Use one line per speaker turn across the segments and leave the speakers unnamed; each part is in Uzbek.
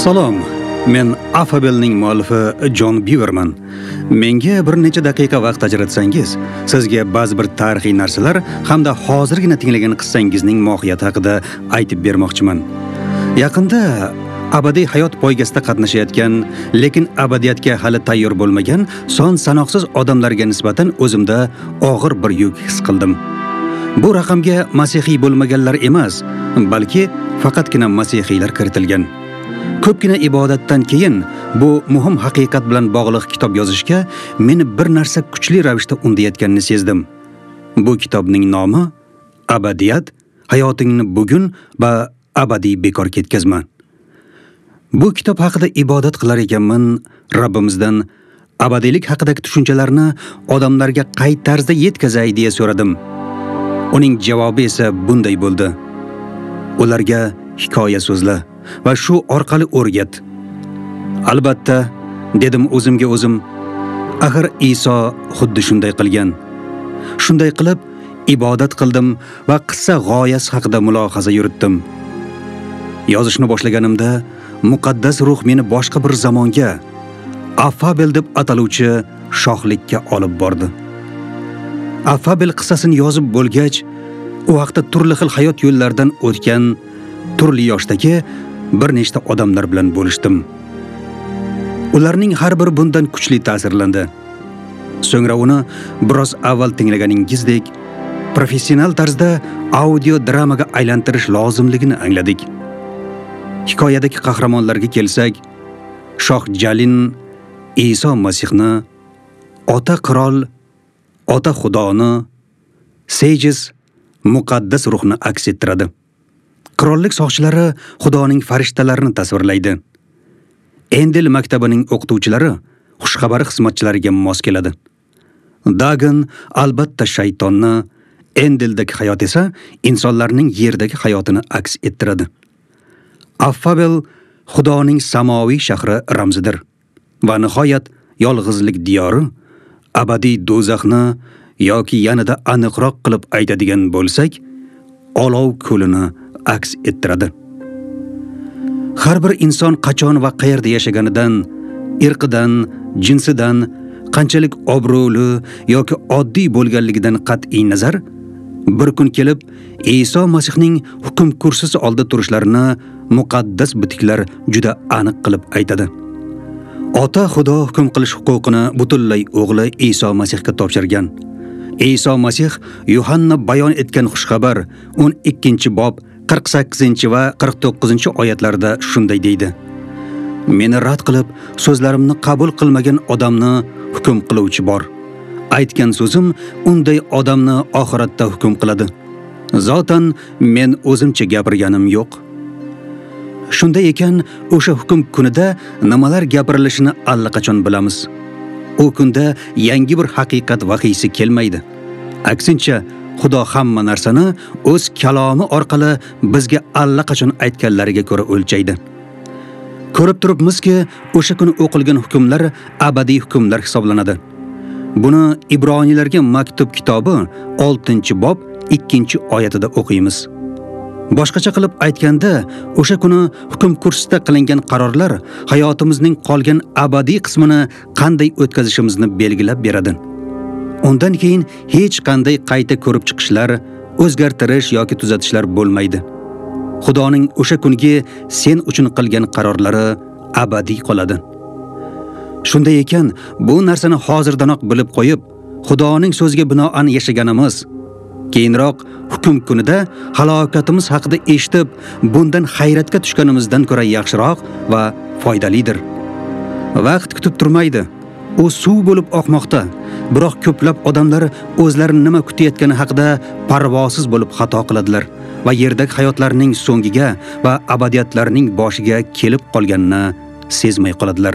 Salom, men Affabelning muallifi Jon Beverman. Menga bir necha daqiqa vaqt ajratsangiz, sizga ba'zi bir tarixiy narsalar hamda hozirgina tinglagan qissangizning mohiyati haqida aytib bermoqchiman. Yaqinda abadiy hayot poygasida qatnashayotgan, lekin abadiyatga hali tayyor bo'lmagan son sanoqsiz odamlarga nisbatan o'zimda og'ir bir yuk his qildim. Bu raqamga masihiy bo'lmaganlar emas, balki faqatgina masihiylar kiritilgan. Ko'pgina ibodatdan keyin bu muhim haqiqat bilan bog'liq kitob yozishga meni bir narsa kuchli ravishda undayotganini sezdim. Bu kitobning nomi Abadiyat, hayotingni bugun va abadiy bekor ketkazma. Bu kitob haqida ibodat qilar ekanman, Rabbimizdan abadiylik haqidagi tushunchalarni odamlarga qay tarzda yetkazay deya so'radim. Uning javobi esa bunday bo'ldi: ularga hikoya so'zla va shu orqali o'rgat. Albatta, dedim o'zimga o'zim, axir Iso xuddi shunday qilgan. Shunday qilib ibodat qildim va qissa g'oyasi haqida mulohaza yuritdim. Yozishni boshlaganimda muqaddas ruh meni boshqa bir zamonga, Affabel deb ataluvchi shohlikka olib bordi. Affabel qissasini yozib bo'lgach, u vaqtda turli xil hayot yo'llaridan o'tgan, turli yoshdagi bir nechta odamlar bilan bo'lishdim. Ularning har biri bundan kuchli ta'sirlandi. So'ngra uni biroz avval tinglaganingizdek professional tarzda audio dramaga aylantirish lozimligini angladik. Hikoyadagi qahramonlarga kelsak, Shoh Jalin Iso Masihni, Ota Qirol Ota Xudoni, Sejis muqaddas ruhni aks ettiradi. Qirollik soqchilari Xudoning farishtalarini tasvirlaydi. Endel maktabining o'qituvchilari xushxabar xizmatchilariga mos keladi. Dagan albatta shaytonni, Endeldagi hayot esa insonlarning yerdagi hayotini aks ettiradi. Affabel Xudoning samoviy shahri ramzidir va nihoyat yolg'izlik diyori, abadiy do'zaxni yoki yanada aniqroq qilib aytadigan bo'lsak, olov ko'lini aks ettiradi. Har bir inson qachon va qayerda yashaganidan, irqidan, jinsidan, qanchalik obro'li yoki oddiy bo'lganligidan qat'iy nazar, bir kun kelib Iso Masihning hukm kursisi oldida turishlarini muqaddas bitiklar juda aniq qilib aytadi. Ota Xudo hukm qilish huquqini butunlay o'g'li Iso Masihga topshirgan. Iso Masih Yuhanna bayon etgan xushxabar 12-bob 48 va 49 oyatlarda shunday deydi: Meni rad qilib, so'zlarimni qabul qilmagan odamni hukm qiluvchi bor. Aytgan so'zim unday odamni oxiratda hukm qiladi. Zotan men o'zimcha gapirganim yo'q. Shunday ekan, o'sha hukm kunida nimalar gapirilishini allaqachon bilamiz. U kunda yangi bir haqiqat vahiysi kelmaydi. Aksincha, Xudo hamma narsani o'z kalomi orqali bizga allaqachon aytganlariga ko'ra o'lchaydi. Ko'rib turibmizki, o'sha kuni o'qilgan hukmlar abadiy hukmlar hisoblanadi. Buni Ibroniylarga maktub kitobi 6-bob 2-oyatida o'qiymiz. Boshqacha qilib aytganda, o'sha kuni hukm kursida qilingan qarorlar hayotimizning qolgan abadiy qismini qanday o'tkazishimizni belgilab beradi. Undan keyin hech qanday qayta ko'rib chiqishlar, o'zgartirish yoki tuzatishlar bo'lmaydi. Xudoning o'sha kungi sen uchun qilgan qarorlari abadiy qoladi. Shunday ekan, bu narsani hozirdanoq bilib qo'yib, Xudoning so'ziga binoan yashaganimiz, keyinroq hukm kunida halokatimiz haqida eshitib, bundan hayratga tushganimizdan ko'ra yaxshiroq va foydalidir. Vaqt kutib turmaydi. U suv bo'lib oqmoqda. Biroq ko'plab odamlar o'zlarini nima kutayotgani haqida parvosiz bo'lib xato qiladilar va yerdagi hayotlarining so'ngiga va abadiyatlarining boshiga kelib qolganini sezmay qoladilar.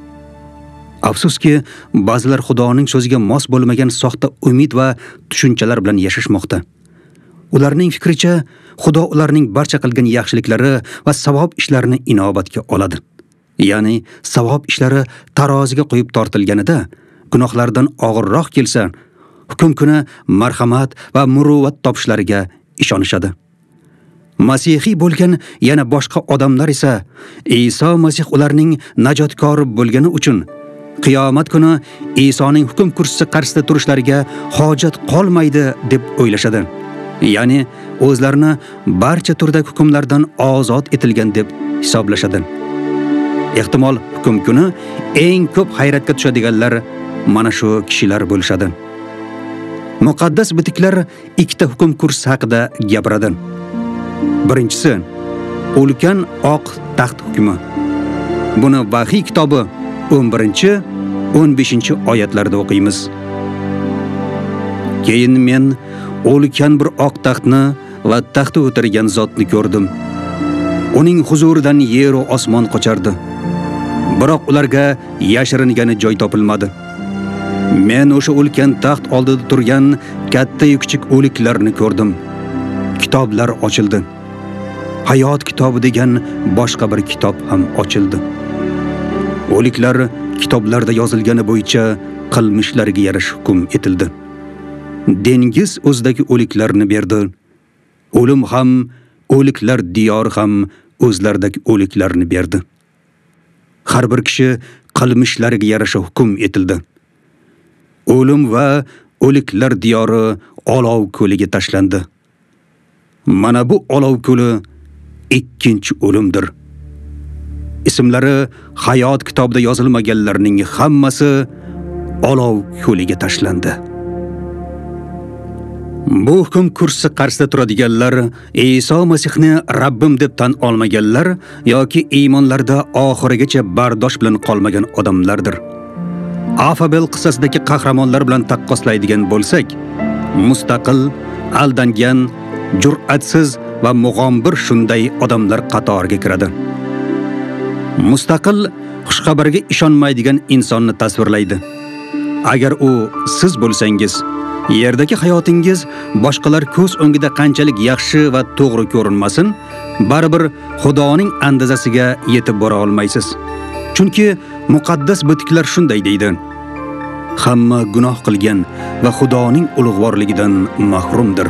Afsuski, ba'zilar Xudoning so'ziga mos bo'lmagan soxta umid va tushunchalar bilan yashashmoqda. Ularning fikricha, Xudo ularning barcha qilgan yaxshiliklari va savob ishlarini inobatga oladi. Ya'ni, savob ishlari taroziga qo'yib tortilganida, gunohlardan og'irroq kelsa, hukm kuni marhamat va muruvvat topishlariga ishonishadi. Masihiy bo'lgan yana boshqa odamlar esa Iso Masih ularning najotkori bo'lgani uchun qiyomat kuni Isoning hukm kursisi qarshisida turishlariga hojat qolmaydi deb o'ylashadi. Ya'ni o'zlarini barcha turdagi hukmlardan ozod etilgan deb hisoblashadi. Ehtimol hukm kuni eng ko'p hayratga tushadiganlar mana shu kishilar bo'lishadi. Muqaddas bitiklar ikkita hukm kursi haqida gapiradi. Birinchisi ulkan oq taxt hukmi. Buni Vahiy kitobi 11-15 oyatlarda o'qiymiz. Keyin men ulkan bir oq taxtni va taxtda o'tirgan zotni ko'rdim. Uning huzuridan yer va osmon qochardi. Biroq ularga yashiringani joy topilmadi. Men o'sha ulkan taxt oldida turgan katta kichik o'liklarni ko'rdim. Kitoblar ochildi. Hayot kitobi degan boshqa bir kitob ham ochildi. O'liklar kitoblarda yozilgani bo'yicha qilmishlariga yarasha hukm etildi. Dengiz o'zidagi o'liklarni berdi. O'lim ham, o'liklar diyori ham o'zlaridagi o'liklarni berdi. Har bir kishi qilmishlariga yarasha hukm etildi. O'lim va o'liklar diyori olov ko'liga tashlandi. Mana bu olov ko'li ikkinchi o'limdir. Ismlari hayot kitobida yozilmaganlarning hammasi olov ko'liga tashlandi. Bu hukm kursi qarshisida turadiganlar Iso Masihni Rabbim deb tan olmaganlar yoki iymonlarda oxirigacha bardosh bilan qolmagan odamlardir. Afabel qissasidagi qahramonlar bilan taqqoslaydigan bo'lsak, mustaqil, aldangan, jur'atsiz va mug'ombir shunday odamlar qatoriga kiradi. Mustaqil xushxabarga ishonmaydigan insonni tasvirlaydi. Agar u siz bo'lsangiz, yerdagi hayotingiz boshqalar ko'z o'ngida qanchalik yaxshi va to'g'ri ko'rinmasin, baribir Xudoning andazasiga yetib bora olmaysiz. Chunki muqaddas bitiklar shunday deydi: hamma gunoh qilgan va Xudoning ulug'vorligidan mahrumdir.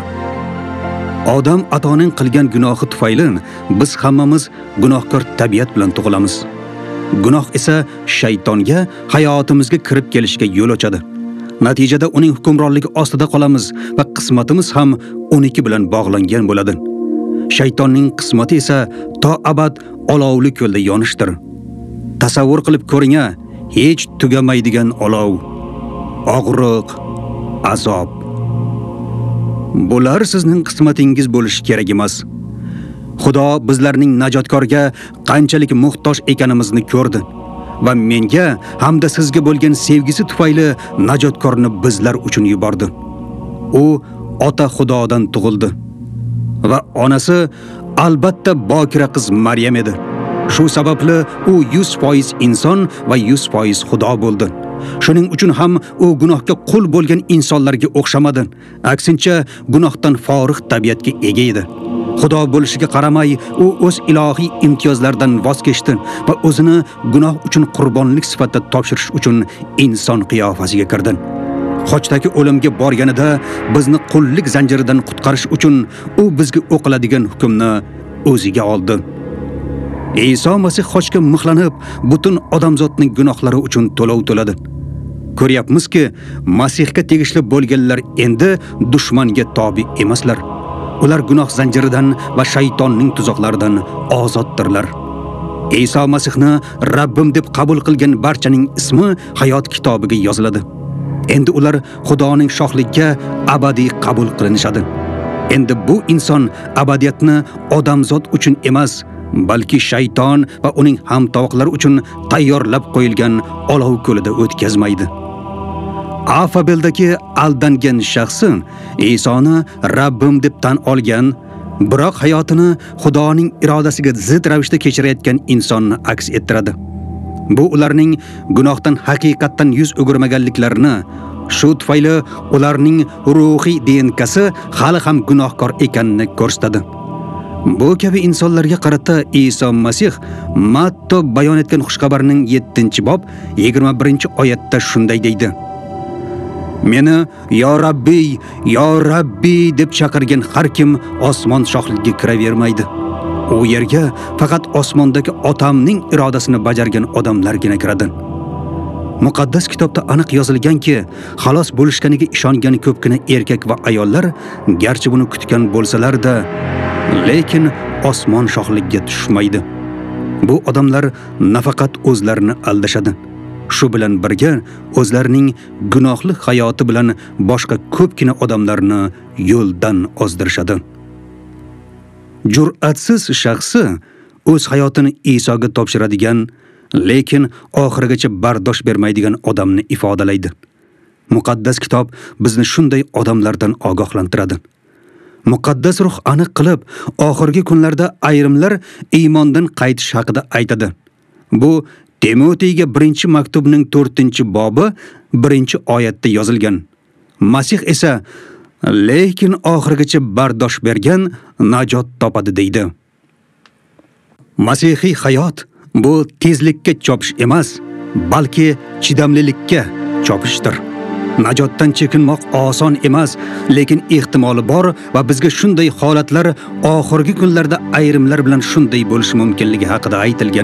Odam atoning qilgan gunohi tufayli biz hammamiz gunohkor tabiat bilan tug'ilamiz. Gunoh esa shaytonga hayotimizga kirib kelishga yo'l ochadi. Natijada uning hukmronligi ostida qolamiz va qismatimiz ham uniki bilan bog'langan bo'ladi. Shaytonning qismati esa to abad olovli ko'lda yonishdir. Tasavvur qilib ko'ring, hech tugamaydigan olov, og'riq, azob. Bular sizning qismatingiz bo'lishi kerak emas. Xudo bizlarning najotkorga qanchalik muhtoj ekanimizni ko'rdi va menga hamda sizga bo'lgan sevgisi tufayli najotkorni bizlar uchun yubordi. U ota Xudodan tug'ildi va onasi albatta bokira qiz Maryam edi. Shu sababli u 100% inson va 100% Xudo bo'ldi. Shuning uchun ham u gunohga qul bo'lgan insonlarga o'xshamadi. Aksincha, gunohdan forig' tabiatga ega edi. Xudo bo'lishiga qaramay, u o'z ilohiy imtiyozlaridan voz kechdi va o'zini gunoh uchun qurbonlik sifatida topshirish uchun inson qiyofasiga kirdi. Qochdagi o'limga borganida bizni qullik zanjiridan qutqarish uchun u bizga o'qiladigan hukmni o'ziga oldi. Iso Masih qochga mixlanib, butun odamzodning gunohlari uchun to'lov to'ladi. Ko'ryapmizki, Masihga tegishli bo'lganlar endi dushmanga tobi emaslar. Ular gunoh zanjiridan va shaytonning tuzoqlaridan ozoddirlar. Iso Masihni Rabbim deb qabul qilgan barchaning ismi hayot kitobiga yoziladi. Endi ular Xudoning shohligiga abadiy qabul qilinishadi. Endi bu inson abadiyatni odamzod uchun emas, balki shayton va uning hamtovoqlari uchun tayyorlab qo'yilgan olov ko'lida o'tkazmaydi. Afabeldagi aldangan shaxsi Isoni Rabbim deb tan olgan, biroq hayotini Xudoning irodasiga zid ravishda kechirayotgan insonni aks ettiradi. Bu ularning gunohdan haqiqatdan yuz o'girmaganliklarini, shu tufayli ularning ruhiy DNKsi hali ham gunohkor ekanini ko'rsatadi. Bu kabi insonlarga qarata Iso Masih Matto bayon etgan xushxabarning 7-bob 21-oyatda shunday deydi: Meni yo Rabbiy deb chaqirgan har kim osmon shohligiga kiravermaydi. U yerga faqat osmondagi otamning irodasini bajargan odamlargina kiradi. Muqaddas kitobda aniq yozilganki, xalos bo'lishganiga ishongan ko'pgina erkak va ayollar garchi buni kutgan bo'lsalar-da, lekin osmon shohligiga tushmaydi. Bu odamlar nafaqat o'zlarini aldashadi, shu bilan birga o'zlarining gunohli hayoti bilan boshqa ko'pgina odamlarni yo'ldan ozdirishadi. Jur'atsiz shaxsi o'z hayotini Isoga topshiradigan, lekin oxirigacha bardosh bermaydigan odamni ifodalaydi. Muqaddas kitob bizni shunday odamlardan ogohlantiradi. Muqaddas ruh aniq qilib, oxirgi kunlarda ayrimlar iymondan qaytish haqida aytadi. Bu Timotiyga 1-maktubning 4-bobi 1-oyatda yozilgan. Masih esa lekin oxirigacha bardosh bergan najot topadi deydi. Masihiy hayot bu tezlikka chopish emas, balki chidamlilikka chopishdir. Najotdan chekinmoq oson emas, lekin ehtimoli bor va bizga shunday holatlar oxirgi kunlarda ayrimlar bilan shunday bo'lishi mumkinligi haqida aytilgan.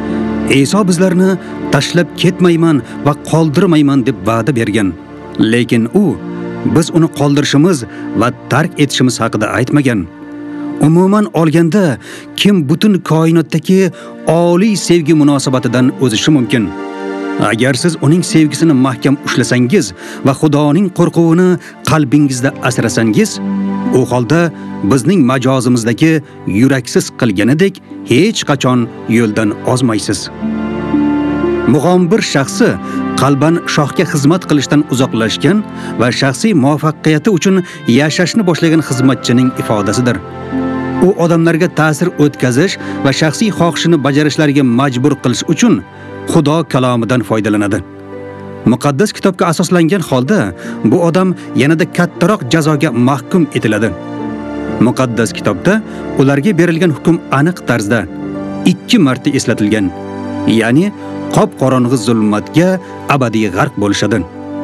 Iso bizlarni tashlab ketmayman va qoldirmayman deb va'da bergan. Lekin u biz uni qoldirishimiz va tark etishimiz haqida aytmagan. Umuman olganda, kim butun koinotdagi oliy sevgi munosabatidan o'zishi mumkin? Agar siz uning sevgisini mahkam ushlasangiz va Xudoning qo'rquvini qalbingizda asrasangiz, u holda bizning majozimizdagi yuraksiz qilganidek hech qachon yo'ldan ozmaysiz. Mug'ombir shaxsi qalban shohga xizmat qilishdan uzoqlashgan va shaxsiy muvaffaqiyati uchun yashashni boshlagan xizmatchining ifodasidir. U odamlarga ta'sir o'tkazish va shaxsiy xohishini bajarishlariga majbur qilish uchun Xudo kalomidan foydalanadi. Muqaddas kitobga asoslangan holda bu odam yanada kattaroq jazoga mahkum etiladi. Muqaddas kitobda ularga berilgan hukm aniq tarzda 2 marta eslatilgan. Ya'ni qop-qorong'i zulmatga abadiy g'arq bo'lishadi.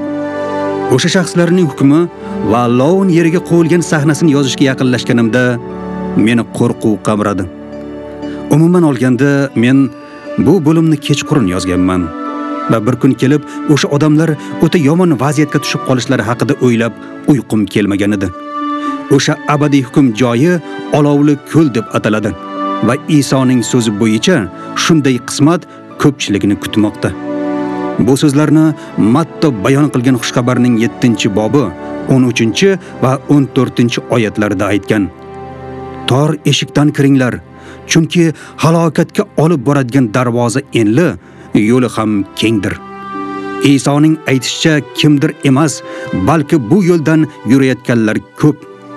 O'sha shaxslarning hukmi va Allohning yeriga qo'yilgan sahnasini yozishga yaqinlashganimda meni qo'rquv qamradi. Umuman olganda, men bu bo'limni kechqurun yozganman va bir kun kelib o'sha odamlar o'ta yomon vaziyatga tushib qolishlari haqida o'ylab uyqum kelmagan edi. O'sha abadiy hukm joyi olovli ko'l deb ataladi va Isoning so'zi bo'yicha shunday qismat ko'pchilikni kutmoqda. Bu so'zlarni Matto bayon qilgan xushxabarning 7-bobi 13 va 14 oyatlarida aytgan. Tor eshikdan kiringlar, chunki halokatga olib boradigan darvoza enli, yo'li ham kengdir. Isoning aytishicha kimdir emas, balki bu yo'ldan yurayotganlar ko'p.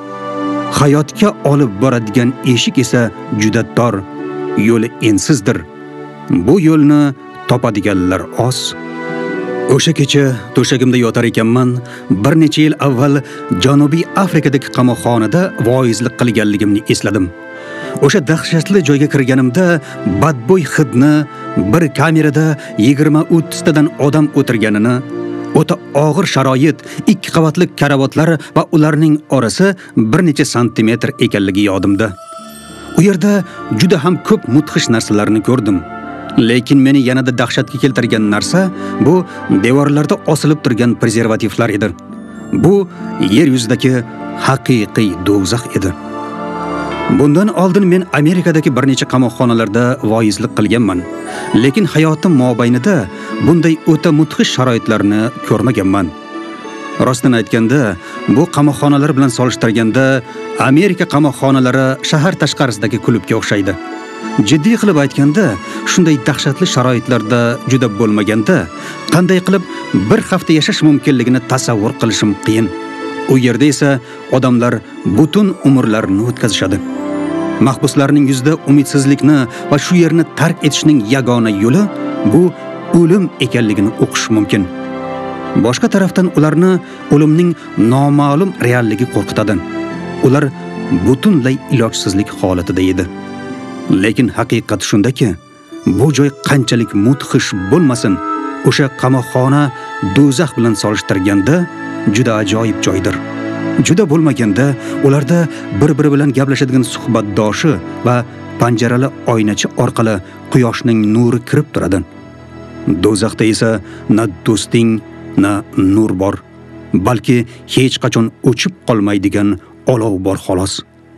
Hayotga olib boradigan eshik esa juda tor, yo'li ensizdir. Bu yo'lni topadiganlar oz. O'sha kecha to'shagimda yotar ekanman, bir necha yil avval Janubiy Afrikadagi qamoqxonada voizlik qilganligimni esladim. O'sha dahshatli joyga kirganimda badbo'y hidni, bir kamerada 20-30 tadan odam o'tirganini, o'ta og'ir sharoit, 2 qavatli karavotlar va ularning orasi bir necha santimetr ekanligi yodimda. U yerda juda ham ko'p mudhish narsalarni ko'rdim. Lekin meni yanada dahshatga keltirgan narsa bu devorlarda osilib turgan prezervativlar edi. Bu yer yuzidagi haqiqiy do'zax edi. Bundan oldin men Amerikadagi bir necha qamoqxonalarda voizlik qilganman, lekin hayotim mobaynida bunday o'ta mudhish sharoitlarni ko'rmaganman. Rostini aytganda, bu qamoqxonalar bilan solishtirganda Amerika qamoqxonalari shahar tashqarisidagi klubga o'xshaydi. Jiddiy qilib aytganda, shunday dahshatli sharoitlarda juda bo'lmaganda, qanday qilib bir hafta yashash mumkinligini tasavvur qilishim qiyin. U yerda esa odamlar butun umrlarini o'tkazishadi. Mahbuslarning yuzida umidsizlikni va shu yerni tark etishning yagona yo'li bu o'lim ekanligini o'qish mumkin. Boshqa tarafdan ularni o'limning noma'lum realligi qo'rqitadi. Ular butunlay ilojsizlik holatida edi. Lekin haqiqat shundaki, bu joy qanchalik mudhish bo'lmasin, o'sha qamoqxona do'zax bilan solishtirganda juda ajoyib joydir. Juda bo'lmaganda ularda bir-biri bilan gaplashadigan suhbatdoshi va panjarali oynachi orqali quyoshning nuri kirib turadi. Do'zaxda esa na do'sting, na nur bor, balki hech qachon o'chib qolmaydigan olov bor xolos.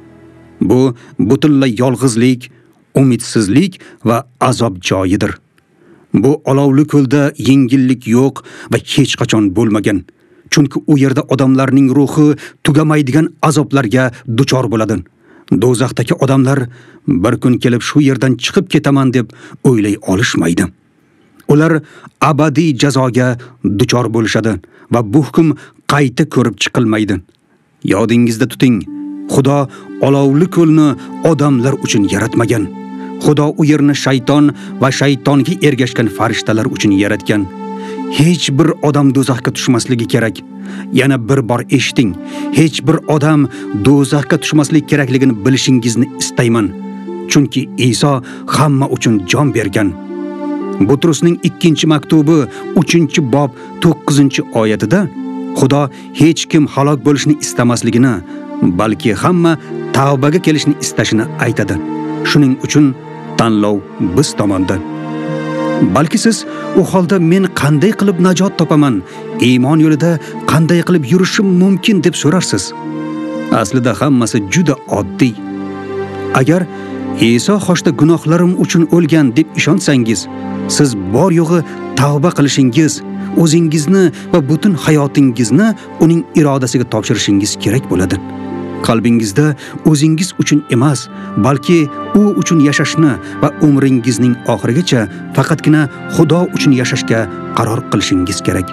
Bu butunlay yolg'izlik, umidsizlik va azob joyidir. Bu olovli ko'lda yengillik yo'q va hech qachon bo'lmagan. Chunki u yerda odamlarning ruhi tugamaydigan azoblarga duchor bo'ladi. Do'zaxdagi odamlar bir kun kelib shu yerdan chiqib ketaman deb o'ylay olishmaydi. Ular abadiy jazoga duchor bo'lishadi va bu hukm qayta ko'rib chiqilmaydi. Yodingizda tuting, Xudo olovli ko'lni odamlar uchun yaratmagan. Xudo u yerni shayton va shaytonga ergashgan farishtalar uchun yaratgan. Hech bir odam do'zaxga tushmasligi kerak. Yana bir bor eshiting. Hech bir odam do'zaxga tushmasligi kerakligini bilishingizni istayman. Chunki Iso hamma uchun jon bergan. Butrusning 2-maktubi 3-bob 9-oyatida Xudo hech kim halok bo'lishni istamasligini, balki hamma tavbaga kelishni istashini aytadi. Shuning uchun tanlov biz tomondan. Balki siz u holda men qanday qilib najot topaman, iymon yo'lida qanday qilib yurishim mumkin deb so'rarsiz. Aslida hammasi juda oddiy. Agar Iso xoshda gunohlarim uchun o'lgan deb ishonsangiz, siz bor yo'g'i tavba qilishingiz, o'zingizni va butun hayotingizni uning irodasiga topshirishingiz kerak bo'ladi. Qalbingizda o'zingiz uchun emas, balki u uchun yashashni va umringizning oxirigacha faqatgina Xudo uchun yashashga qaror qilishingiz kerak.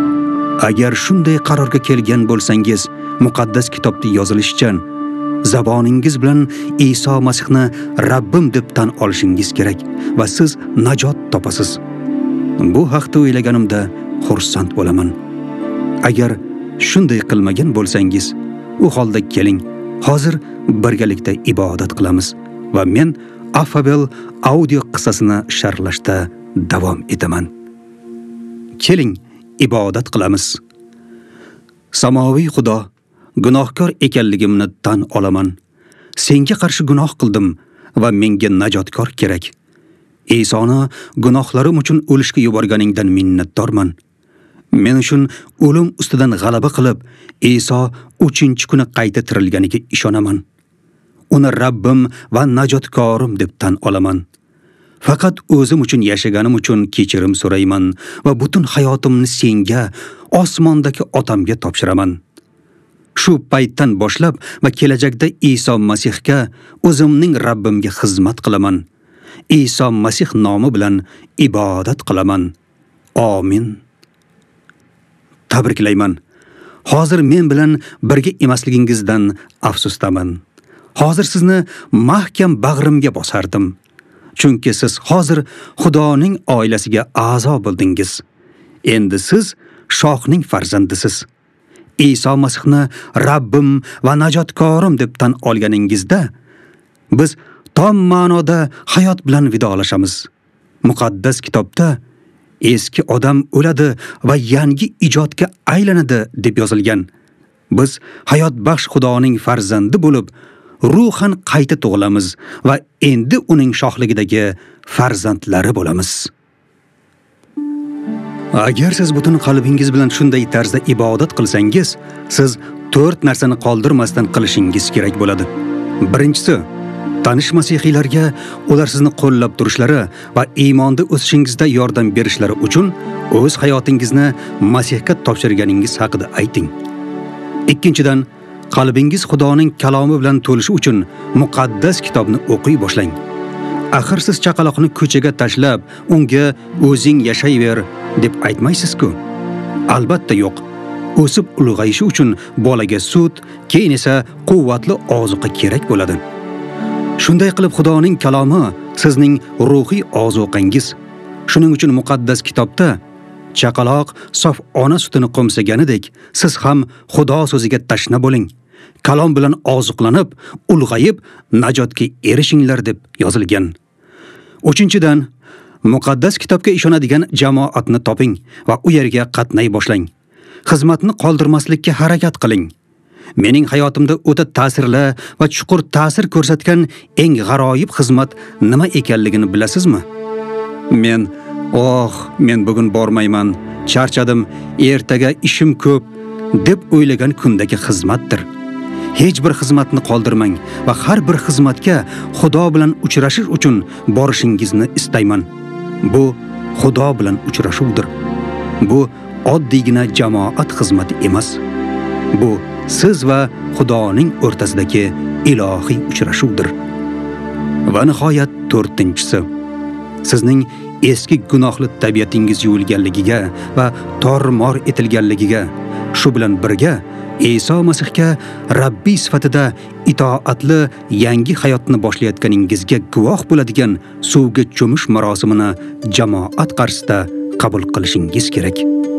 Agar shunday qarorga kelgan bo'lsangiz, muqaddas kitobda yozilishicha, zaboningiz bilan Iso Masihni Rabbim deb tan olishingiz kerak va siz najot topasiz. Bu haqda o'ylaganimda xursand bo'laman. Agar shunday qilmagan bo'lsangiz, u holda keling, hozir birgalikda ibodat qilamiz va men Afabel audio qissasini sharhlashda davom etaman. Keling, ibodat qilamiz. Samoviy Xudo, gunohkor ekanligimni tan olaman. Senga qarshi gunoh qildim va menga najotkor kerak. Isoni gunohlarim uchun o'lishga yuborganingdan minnatdorman. Men uchun o'lim ustidan g'alaba qilib, Iso 3-kuni qayta tirilganiga ishonaman. Uni Rabbim va najotkorim deb tan olaman. Faqat o'zim uchun yashaganim uchun kechirim so'rayman va butun hayotimni senga, osmondagi otamga topshiraman. Shu paytdan boshlab va kelajakda Iso Masihga, o'zimning Rabbimga xizmat qilaman. Iso Masih nomi bilan ibodat qilaman. Amin. Tabriklayman. Hozir men bilan birga emasligingizdan afsusdaman. Hozir sizni mahkam bag'rimga bosardim. Chunki siz hozir Xudoning oilasiga a'zo bo'ldingiz. Endi siz shohning farzandisiz. Iso Masihni Rabbim va najotkorim deb tan olganingizda, biz tom ma'noda hayot bilan vidolashamiz. Muqaddas kitobda eski odam o'ladi va yangi ijodga aylanadi deb yozilgan. Biz hayot baxsh Xudoning farzandi bo'lib, ruhan qayta tug'ilamiz va endi uning shohligidagi farzandlari bo'lamiz. Agar siz butun qalbingiz bilan shunday tarzda ibodat qilsangiz, siz 4 narsani qoldirmasdan qilishingiz kerak bo'ladi. Birinchisi, tanish masihiylarga ular sizni qo'llab turishlari va iymonda o'sishingizda yordam berishlari uchun o'z hayotingizni Masihga topshirganingiz haqida ayting. Ikkinchidan, qalbingiz Xudoning kalomi bilan to'lishi uchun muqaddas kitobni o'qiy boshlang. Axir siz chaqaloqni ko'chaga tashlab, unga o'zing yashayver deb aytmaysiz-ku. Albatta yo'q. O'sib ulg'ayishi uchun bolaga sut, keyin esa quvvatli ozuqa kerak bo'ladi. Shunday qilib Xudoning kalomi sizning ruhiy ozuqangiz. Shuning uchun muqaddas kitobda chaqaloq sof ona sutini qo'msaganidek, siz ham Xudo so'ziga tashna bo'ling. Kalom bilan ozuqlanib, ulg'ayib, najotga erishinglar deb yozilgan. Uchinchidan, muqaddas kitobga ishonadigan jamoatni toping va u yerga qatnay boshlang. xizmatni qoldirmaslikka harakat qiling. Mening hayotimda o'ta ta'sirli va chuqur ta'sir ko'rsatgan eng g'aroyib xizmat nima ekanligini bilasizmi? Men bugun bormayman, charchadim, ertaga ishim ko'p deb o'ylagan kundagi xizmatdir. Hech bir xizmatni qoldirmang va har bir xizmatga Xudo bilan uchrashish uchun borishingizni istayman. Bu Xudo bilan uchrashuvdir. Bu oddiygina jamoat xizmati emas. Bu siz va Xudoning o'rtasidagi ilohiy uchrashuvdir. Va nihoyat 4-si. Sizning eski gunohli tabiatingiz yuvilganligiga va tormor etilganligiga, shu bilan birga Iso Masihga Rabbiy sifatida itoatli yangi hayotni boshlayotganingizga guvoh bo'ladigan suvga cho'mish marosimini jamoat qarshisida qabul qilishingiz kerak.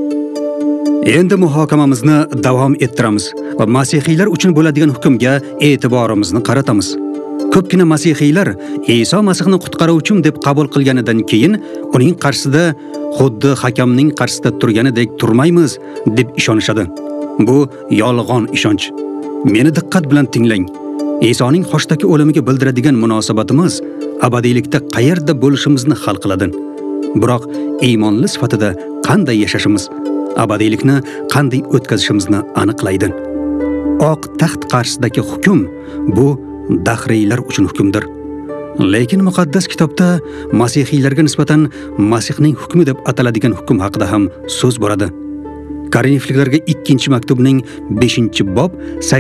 Endi muhokamamizni davom ettiramiz va masihiylar uchun bo'ladigan hukmga e'tiborimizni qaratamiz. Ko'pgina masihiylar Iso Masihni qutqaruvchim deb qabul qilganidan keyin uning qarshisida xuddi hakamning qarshisida turganidek turmaymiz deb ishonishadi. Bu yolg'on ishonch. Meni diqqat bilan tinglang. Isoning qoshdagi o'limiga bildiradigan munosabatimiz abadiylikda qayerda bo'lishimizni hal qiladi. Biroq iymonli sifatida qanday yashashimiz, abadiylikni qanday o'tkazishimizni aniqlaydi. Oq taxt qarshisidagi hukm bu dahriylar uchun hukmdir. Lekin muqaddas kitobda masihiylarga nisbatan Masihning hukmi deb ataladigan hukm haqida ham so'z boradi. Korinfliklarga 2-maktubning 5-bob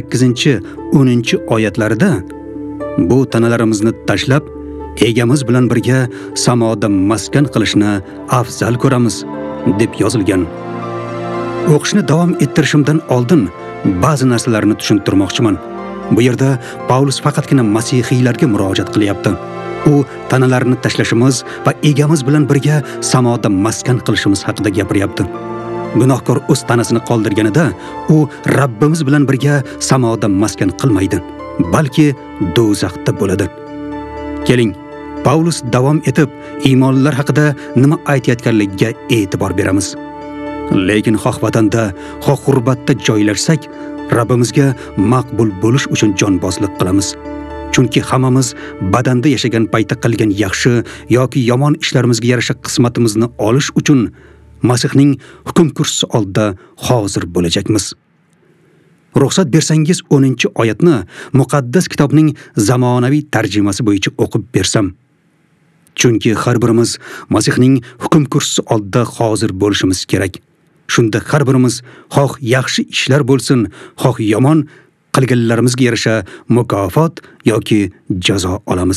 8-10 oyatlarida bu tanalarimizni tashlab egamiz bilan birga samoda maskan qilishni afzal ko'ramiz deb yozilgan. O'qishni davom ettirishimdan oldin ba'zi narsalarni tushuntirmoqchiman. Bu yerda Paulus faqatgina masihiylarga murojaat qilyapti. U tanalarni tashlashimiz va egamiz bilan birga samoda maskan qilishimiz haqida gapiryapti. Gunohkor o'z tanasini qoldirganida u Rabbimiz bilan birga samoda maskan qilmaydi, balki do'zaxda bo'ladi. Keling, Paulus davom etib iymonlilar haqida nima aytayotganligiga e'tibor beramiz. Lekin xoh vatanda, xoh g'urbatda joylashsak, Rabbimizga maqbul bo'lish uchun jonbozlik qilamiz. Chunki hammamiz badanda yashagan paytda qilgan yaxshi yoki yomon ishlarimizga yarasha qismatimizni olish uchun Masihning hukm kursisi oldida hozir bo'lajakmiz. Ruxsat bersangiz 10-oyatni muqaddas kitobning zamonaviy tarjimasi bo'yicha o'qib bersam. Chunki har birimiz Masihning hukm kursisi oldida hozir bo'lishimiz kerak. Shunda har birimiz xoh yaxshi ishlar bo'lsin, xoh yomon qilganlarimizga yarasha mukofot yoki jazo olamiz.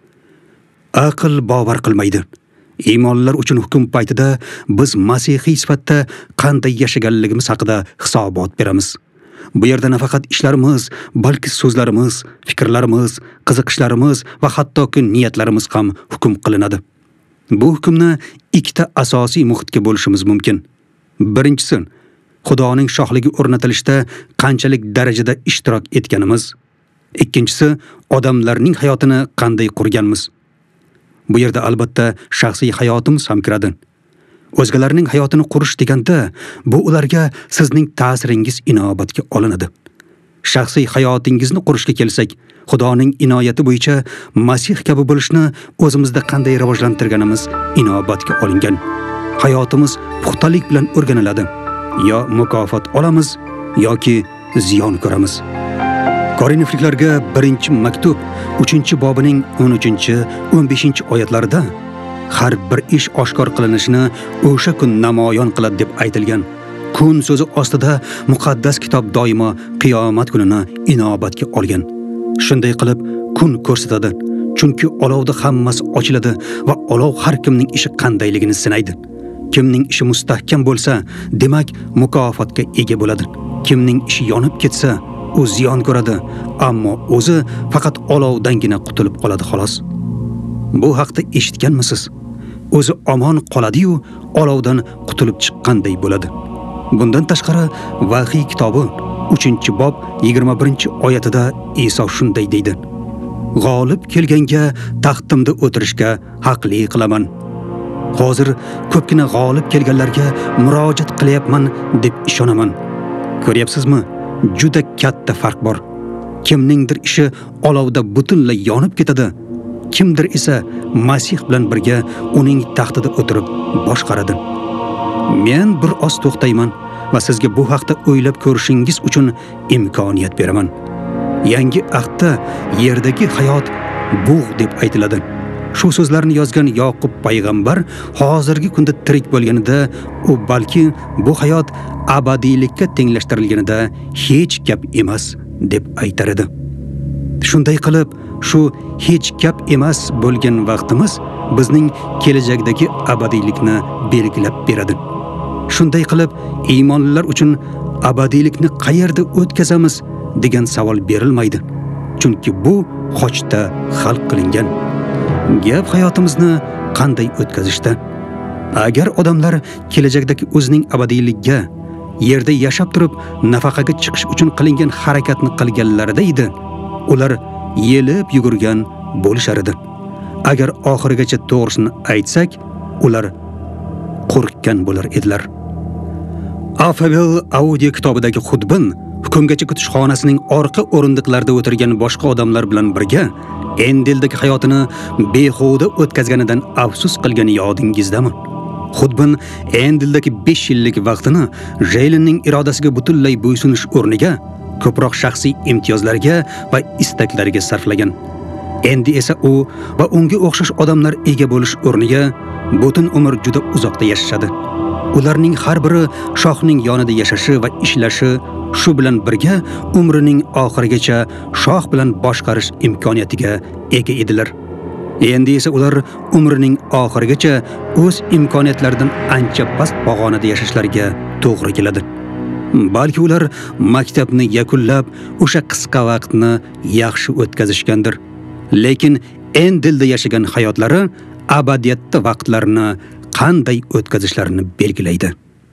Aql bovar qilmaydi. Iymonlilar uchun hukm paytida biz masihiy sifatda qanday yashaganligimiz haqida hisobot beramiz. Bu yerda nafaqat ishlarimiz, balki so'zlarimiz, fikrlarimiz, qiziqishlarimiz va hattoki niyatlarimiz ham hukm qilinadi. Bu hukmni 2 asosiy muhitga bo'lishimiz mumkin. Birinchisi, Xudoning shohligi o'rnatilishda qanchalik darajada ishtirok etganimiz. Ikkinchisi, odamlarning hayotini qanday qurganmiz. Bu yerda albatta shaxsiy hayotimiz ham kiradi. O'zgalarning hayotini qurish deganda, bu ularga sizning ta'siringiz inobatga olinadi. Shaxsiy hayotingizni qurishga kelsak, Xudoning inoyati bo'yicha Masih kabi bo'lishni o'zimizda qanday rivojlantirganimiz inobatga olingan. Hayotimiz puxtalik bilan o'rganiladi. Yo mukofot olamiz yoki ziyon ko'ramiz. Korinfliklarga 1-maktub 3-bobining 13-15 oyatlarida har bir ish oshkor qilinishini o'sha kun namoyon qiladi deb aytilgan. Kun so'zi ostida muqaddas kitob doimo qiyomat kunini inobatga olgan. Shunday qilib kun ko'rsatadi. Chunki olovda hammasi ochiladi va olov har kimning ishi qandayligini sinaydi. Kimning ishi mustahkam bo'lsa, demak mukofotga ega bo'ladi. Kimning ishi yonib ketsa, u ziyon ko'radi, ammo o'zi faqat olovdangina qutulib qoladi xolos. Bu haqda eshitganmisiz? O'zi omon qoladi-yu, olovdan qutulib chiqqanday bo'ladi. Bundan tashqari, Vahiy kitobi 3-bob 21-oyatida Iso shunday deydi: G'olib kelganga taxtimda o'tirishga haqli qilaman. Hozir ko'pgina g'olib kelganlarga murojaat qilyapman deb ishonaman. Ko'ryapsizmi? Juda katta farq bor. Kimningdir ishi olovda butunlay yonib ketadi. Kimdir esa Masih bilan birga uning taxtida o'tirib boshqaradi. Men bir oz to'xtayman va sizga bu haqda o'ylab ko'rishingiz uchun imkoniyat beraman. Yangi ahdda yerdagi hayot bug' deb aytiladi. Shu so'zlarni yozgan Yoqub payg'ambar hozirgi kunda tirik bo'lganida, u balki bu hayot abadiylikka tenglashtirilganida hech gap emas deb aytar edi. Shunday qilib, shu hech gap emas bo'lgan vaqtimiz bizning kelajakdagi abadiylikni belgilab beradi. Shunday qilib, iymonlilar uchun abadiylikni qayerda o'tkazamiz degan savol berilmaydi. Chunki bu qochda hal qilingan. Gap hayotimizni qanday o'tkazishda? Agar odamlar kelajakdagi o'zining abadiyligiga yerda yashab turib nafaqaga chiqish uchun qilingan harakatni qilganlarida edi, ular yelib yugurgan bo'lishar edi. Agar oxirigacha to'g'risini aytsak, ular qo'rqgan bo'lar edilar. Afabel audio kitobidagi Xudbin hukmgacha kutishxonasining orqa o'rindiqlarida o'tirgan boshqa odamlar bilan birga Endildagi hayotini behuda o'tkazganidan afsus qilgani yodingizdami? Xudbin Endildagi 5 yillik vaqtini Jeylinning irodasiga butunlay bo'ysunish o'rniga ko'proq shaxsiy imtiyozlarga va istaklariga sarflagan. Endi esa u va unga o'xshash odamlar ega bo'lish o'rniga butun umr juda uzoqda yashashadi. Ularning har biri shohning yonida yashashi va ishlashi, shu bilan birga umrining oxirigacha shoh bilan boshqarish imkoniyatiga ega edilar. Endi esa ular umrining oxirigacha o'z imkoniyatlaridan ancha past pog'onada yashashlariga to'g'ri keladi. Balki ular maktabni yakunlab, o'sha qisqa vaqtni yaxshi o'tkazishgandir. Lekin Endilda yashagan hayotlari abadiyatda vaqtlarini qanday o'tkazishlarini belgilaydi.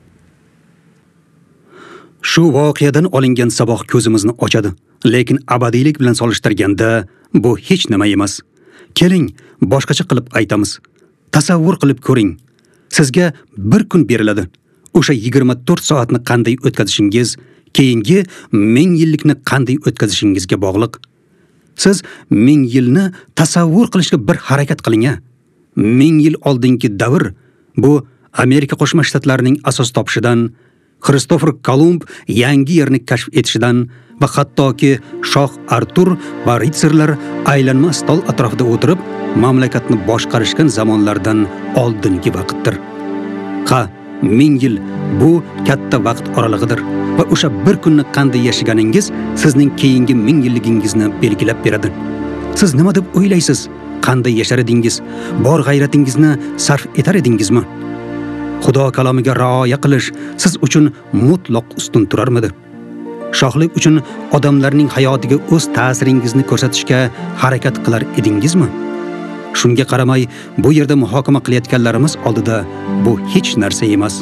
Shu voqeadan olingan saboq ko'zimizni ochadi, lekin abadiylik bilan solishtirganda bu hech nima emas. Keling, boshqacha qilib aytamiz. Tasavvur qilib ko'ring. Sizga bir kun beriladi. O'sha 24 soatni qanday o'tkazishingiz keyingi 1000 yillikni qanday o'tkazishingizga bog'liq. Siz 1000 yilni tasavvur qilishga bir harakat qiling. 1000 yil oldingi davr bu Amerika Qo'shma Shtatlarining asos topishidan, Kristofer Kolumb yangi yerni kashf etishidan va hattoki shoh Artur va ritsarlar aylanma stol atrofida o'tirib mamlakatni boshqarishgan zamonlardan oldingi vaqtdir. 1000 yil bu katta vaqt oralig'idir va o'sha bir kunni qanday yashaganingiz sizning keyingi 1000 yilligingizni belgilab beradi. Siz nima deb o'ylaysiz? Qanday yashar edingiz? Bor g'ayratingizni sarf etar edingizmi? Xudo kalomiga rioya qilish siz uchun mutlaq ustun turarmidi? Shohlik uchun odamlarning hayotiga o'z ta'siringizni ko'rsatishga harakat qilar edingizmi? Shunga qaramay, bu yerda muhokama qilayotganlarimiz oldida bu hech narsa emas.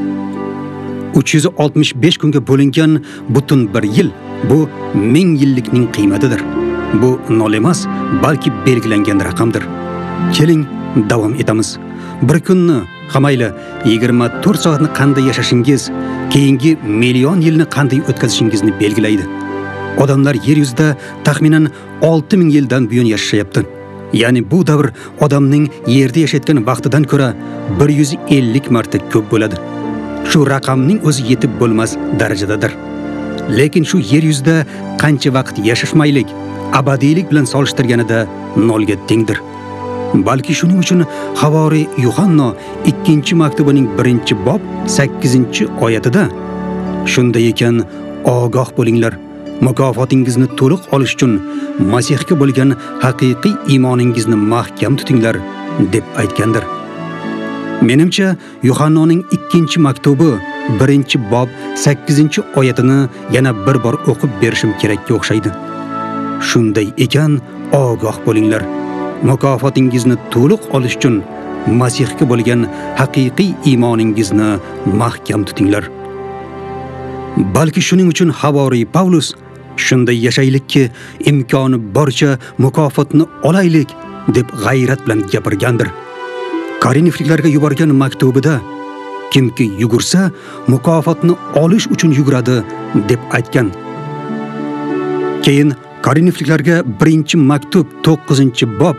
365 kunga bo'lingan butun bir yil bu 1000 yillikning qiymatidir. Bu nol emas, balki belgilangan raqamdir. Keling, davom etamiz. Bir kunni, qamayli 24 soatni qanday yashashingiz, keyingi million yilni qanday o'tkazishingizni belgilaydi. Odamlar yer yuzida taxminan 6000 yildan buyon yashayapti. Ya'ni bu davr odamning yerda yashayotgan vaqtidan ko'ra 150 marta ko'p bo'ladi. Shu raqamning o'zi yetib bo'lmas darajadadir. Lekin shu yer yuzida qancha vaqt yashashmaylik abadiylik bilan solishtirganida nolga tengdir. Balki shuning uchun Havoriy Yuhanna 2-maktubining 1-bob 8-oyatida shunday ekan, ogoh bo'linglar. Mukofotingizni to'liq olish uchun Masihga bo'lgan haqiqiy iymoningizni mahkam tutinglar deb aytgandir. Menimcha, Yuhannoning 2-maktubi 1-bob 8-oyatini yana bir bor o'qib berishim kerakga o'xshaydi. Shunday ekan, ogoh bo'linglar. Mukofotingizni to'liq olish uchun Masihga bo'lgan haqiqiy iymoningizni mahkam tutinglar. Balki shuning uchun Havoriy Pavlus shunday yashaylikki, imkoni boricha mukofotni olaylik deb g'ayrat bilan gapirgandir. Korinfliklarga yuborgan maktubida kimki yugursa, mukofotni olish uchun yuguradi deb aytgan. Keyin Korinfliklarga 1-maktub 9-bob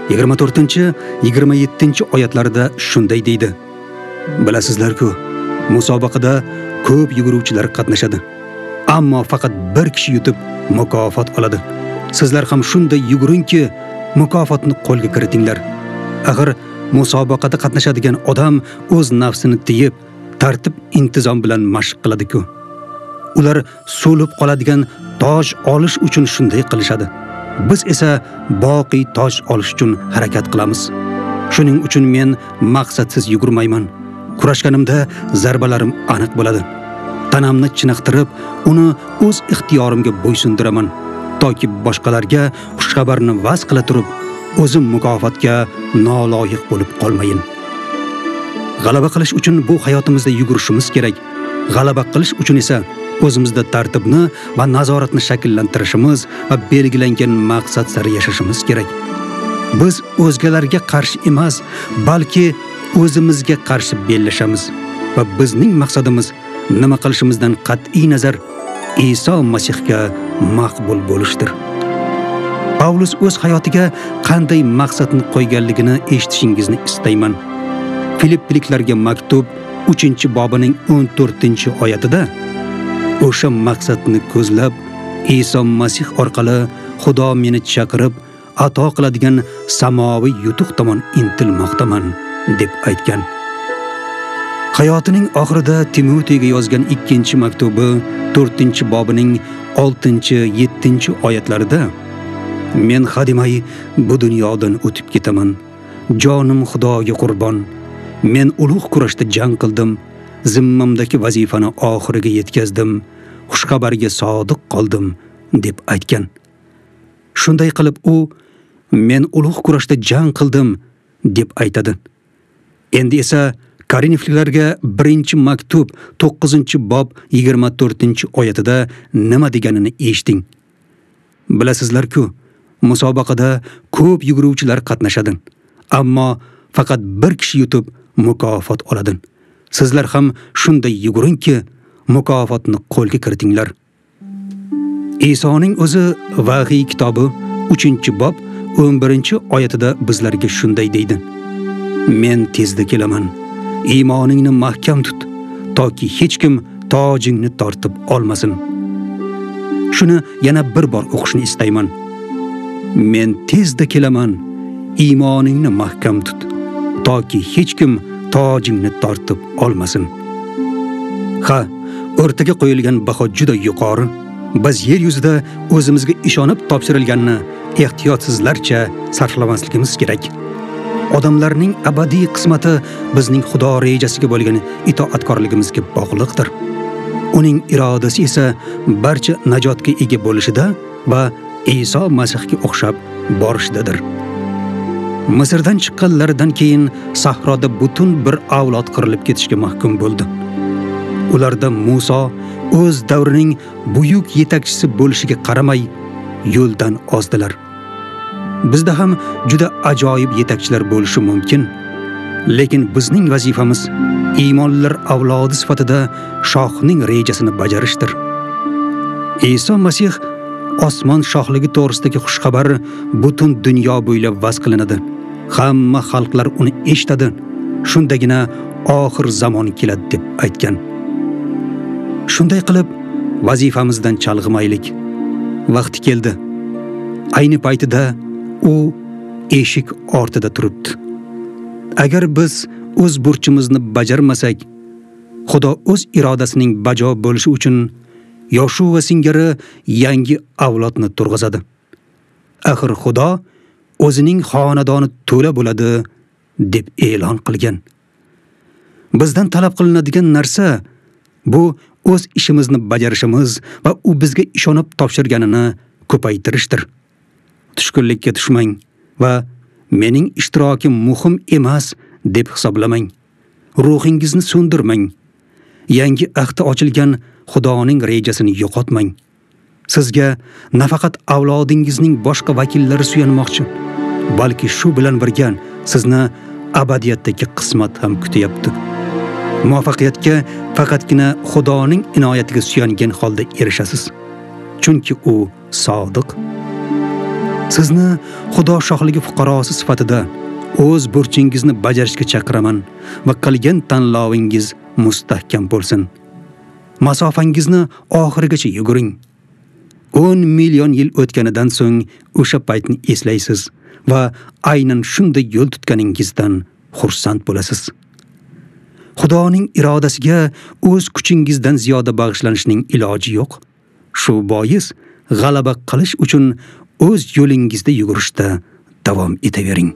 24-27 oyatlarida shunday deydi. Bilasizlar-ku, musobaqada ko'p yuguruvchilar qatnashadi, ammo faqat bir kishi yutib mukofot oladi. Sizlar ham shunday yuguringki, mukofotni qo'lga kiritinglar. Axir musobaqada qatnashadigan odam o'z nafsini tiyib, tartib intizom bilan mashq qiladi-ku. Ular so'lib qoladigan toj olish uchun shunday qilishadi. Biz esa boqiy toj olish uchun harakat qilamiz. Shuning uchun men maqsadsiz yugurmayman. Kurashganimda zarbalarim aniq bo'ladi. Tanamni chiniqtirib, uni o'z ixtiyorimga bo'ysundiraman, toki boshqalarga xushxabarni vaz qila turib, o'zim mukofotga noloyiq bo'lib qolmayin. G'alaba qilish uchun bu hayotimizda yugurishimiz kerak. G'alaba qilish uchun esa o'zimizda tartibni va nazoratni shakllantirishimiz va belgilangan maqsad sari yashashimiz kerak. Biz o'zgalarga qarshi emas, balki o'zimizga qarshi bellashamiz va bizning maqsadimiz nima qilishimizdan qat'iy nazar Iso Masihga maqbul bo'lishdir. Pavlus o'z hayotiga qanday maqsadni qo'yganligini eshitishingizni istayman. Filipliklarga maktub 3-bobining 14-oyatida o'sha maqsadni ko'zlab, Iso Masih orqali Xudo meni chaqirib, ato qiladigan samoviy yutuq tomon intilmoqdaman deb aytgan. Hayotining oxirida Timotiyga yozgan 2-maktubi 4-bobining 6-7 oyatlarida men xadimay bu dunyodan o'tib ketaman. Jonim Xudoga qurbon. Men ulug' kurashda jang qildim. Zimmamdagi vazifani oxiriga yetkazdim. Xushxabarga sodiq qoldim deb aytgan. Shunday qilib u men ulug' kurashda jang qildim deb aytadi. Endi esa Korinfliklarga 1-maktub 9-bob 24-oyatida nima deganini eshiting. Bilasizlar-ku, musobaqada ko'p yuguruvchilar qatnashadi, ammo faqat bir kishi yutib mukofot oladi. Sizlar ham shunday yuguringki, mukofotni qo'lga kiritinglar. Isoning o'zi Vahiy kitobi 3-bob 11-oyatida bizlarga shunday deydi. Men tezda kelaman. Iymoningni mahkam tut, toki hech kim tojingni tortib olmasin. Shuni yana bir bor o'qishni istayman. Men tezda kelaman. Iymoningni mahkam tut, toki hech kim tojingni tortib olmasin. Ha, o'rtaga qo'yilgan baho juda yuqori. Biz yer yuzida o'zimizga ishonib topshirilganni ehtiyotsizlarcha sarflamasligimiz kerak. Odamlarning abadiy qismati bizning Xudo rejasiga bo'lgan itoatkorligimizga bog'liqdir. Uning irodasi esa barcha najotga ega bo'lishida va Iso Masihga o'xshab borishidadir. Misrdan chiqqanlaridan keyin sahroda butun bir avlod qirilib ketishga mahkum bo'ldi. Ularda Musa o'z davrining buyuk yetakchisi bo'lishiga qaramay yo'ldan ozdilar. Bizda ham juda ajoyib yetakchilar bo'lishi mumkin, lekin bizning vazifamiz iymonlilar avlodi sifatida shohning rejasini bajarishdir. Iso Masih osmon shohligi to'g'risidagi xushxabar butun dunyo bo'ylab vaz qilinadi. Hamma xalqlar uni eshitadi. Shundagina oxir zamon keladi deb aytgan. Shunday qilib, vazifamizdan chalg'imaylik. Vaqti keldi. Ayni paytida u eshik ortida turibdi. Agar biz o'z burchimizni bajarmasak, Xudo o'z irodasining bajo bo'lishi uchun Yoshua singari yangi avlodni turg'izadi. Axir Xudo o'zining xonadoni to'la bo'ladi deb e'lon qilgan. Bizdan talab qilinadigan narsa bu o'z ishimizni bajarishimiz va u bizga ishonib topshirganini ko'paytirishdir. Tushkunlikka tushmang va mening ishtirokim muhim emas deb hisoblamang. Ruhingizni so'ndirmang. Yangi ahdi ochilgan Xudoning rejasini yo'qotmang. Sizga nafaqat avlodingizning boshqa vakillari suyanmoqchi, balki shu bilan birga sizni abadiyatdagi qismat ham kutyapti. Muvaffaqiyatga faqatgina Xudoning inoyatiga suyangan holda erishasiz. Chunki u sodiq. Sizni Xudo shohligi fuqarosi sifatida o'z burchingizni bajarishga chaqiraman va qilgan tanlovingiz mustahkam bo'lsin. Masofangizni oxirigacha yuguring. 10 million yil o'tganidan so'ng o'sha paytni eslaysiz va aynan shunday yo'l tutganingizdan xursand bo'lasiz. Xudoning irodasiga o'z kuchingizdan ziyoda bag'ishlanishning iloji yo'q. Shu bois g'alaba qilish uchun o'z yo'lingizda yugurishda davom etavering.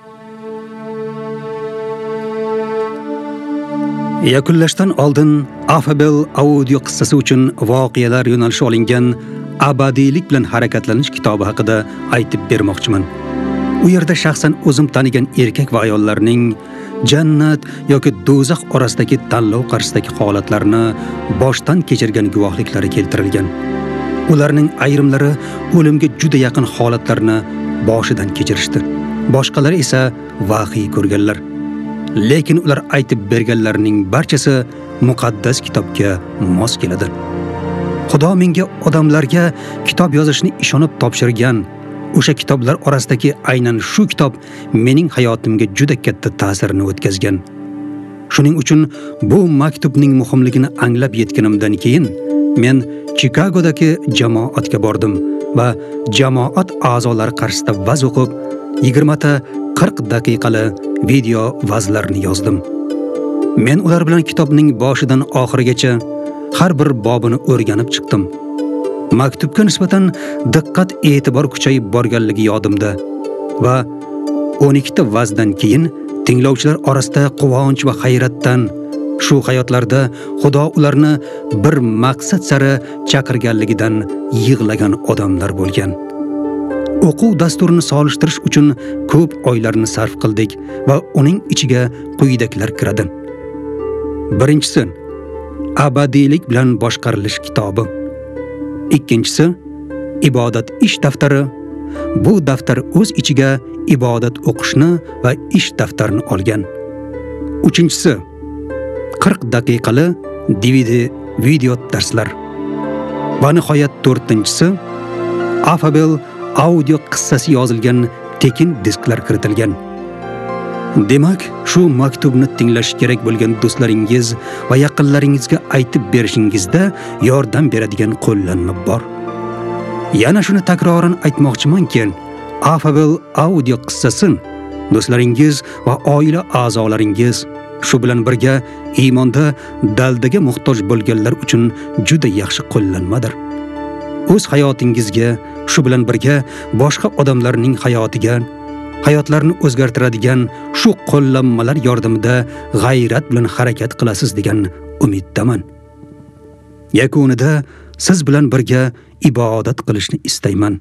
Yakunlashdan oldin Afabel audio qissasi uchun voqealar yo'nalishi olingan Abadiylik bilan harakatlanish kitobi haqida aytib bermoqchiman. U yerda shaxsan o'zim tanigan erkak va ayollarning jannat yoki do'zax orasidagi tanlov qarshisidagi holatlarni boshdan kechirgan guvohliklari keltirilgan. Ularning ayrimlari o'limga juda yaqin holatlarni boshidan kechirishdi. Boshqalari esa vahiy ko'rganlar. Lekin ular aytib berganlarning barchasi muqaddas kitobga mos keladi. Xudo menga odamlarga kitob yozishni ishonib topshirgan. O'sha kitoblar orasidagi aynan shu kitob mening hayotimga juda katta ta'sirini o'tkazgan. Shuning uchun bu maktubning muhimligini anglab yetganimdan keyin men Chicagodagi jamoatga bordim va jamoat a'zolari qarshisida va'z o'qib 20 ta 40 daqiqali video va'zlarni yozdim. Men ular bilan kitobning boshidan oxirigacha har bir bobini o'rganib chiqdim. Maktubga nisbatan diqqat e'tibor kuchayib borganligi yodimda va 12 ta va'zdan keyin tinglovchilar orasida quvonch va hayratdan shu hayotlarda Xudo ularni bir maqsad sari chaqirganligidan yig'lagan odamlar bo'lgan. O'quv dasturini solishtirish uchun ko'p oylarni sarf qildik va uning ichiga quyidagilar kiradi. Birinchisi, abadiylik bilan boshqarilish kitobi. Ikkinchisi, ibodat ish daftari. Bu daftar o'z ichiga ibodat o'qishni va ish daftarini olgan. Uchinchisi, 40 daqiqali DVD video darslar. Va nihoyat to'rtinchisi, Afabel audio qissasi yozilgan tekin disklar kiritilgan. Demak, shu maktubni tinglash kerak bo'lgan do'stlaringiz va yaqinlaringizga aytib berishingizda yordam beradigan qo'llanma bor. Yana shuni takroran aytmoqchimanki, Afabel audio qissasin do'stlaringiz va oila a'zolaringiz, shu bilan birga iymonda daldaga muhtoj bo'lganlar uchun juda yaxshi qo'llanmadir. O'z hayotingizga, shu bilan birga boshqa odamlarning hayotiga, hayotlarni o'zgartiradigan shu qo'llanmalar yordamida g'ayrat bilan harakat qilasiz degan umiddaman. Yakunida siz bilan birga ibodat qilishni istayman.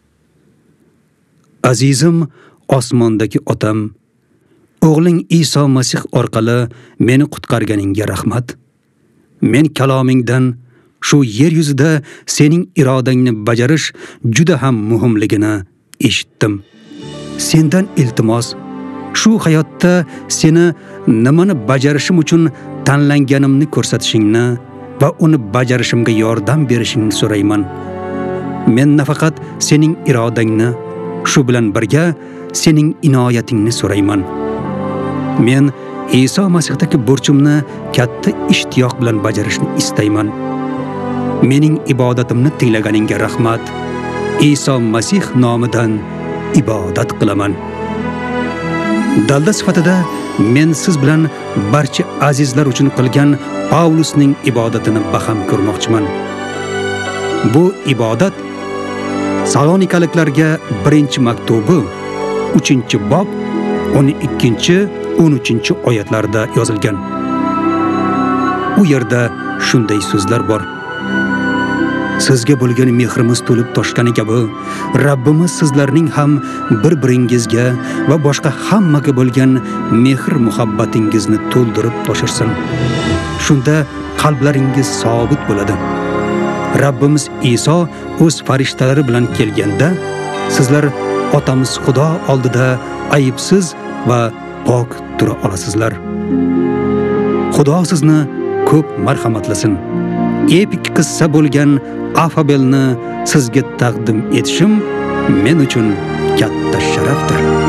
Azizim osmondagi otam, o'g'ling Iso Masih orqali meni qutqarganingga rahmat. Men kalomingdan shu yer yuzida sening irodangni bajarish juda ham muhimligini eshitdim. Sendan iltimos, shu hayotda seni nimani bajarishim uchun tanlanganimni ko'rsatishingni va uni bajarishimga yordam berishingni so'rayman. Men nafaqat sening irodangni, shu bilan birga sening inoyatingni so'rayman. Men Iso Masihdagi burchimni katta ishtiyoq bilan bajarishni istayman. Mening ibodatimni tinglaganingga rahmat. Iso Masih nomidan ibodat qilaman. Dalda sifatida men siz bilan barcha azizlar uchun qilgan Pavlusning ibodatini baham ko'rmoqchiman. Bu ibodat Salonikaliklarga 1-maktubi 3-bob 12-13 oyatlarda yozilgan. U yerda shunday so'zlar bor. Sizga bo'lgan mehrimiz to'lib toshgani kabi, Rabbimiz sizlarning ham bir-biringizga va boshqa hammaga bo'lgan mehr muhabbatingizni to'ldirib toshirsin. Shunda qalblaringiz sobit bo'ladi. Rabbimiz Iso o'z farishtalari bilan kelganda, sizlar otamiz Xudo oldida aybsiz va pok tura olasizlar. Xudo sizni ko'p marhamatlasin. Epik qissa bo'lgan Afabelni sizga taqdim etishim men uchun katta sharafdir.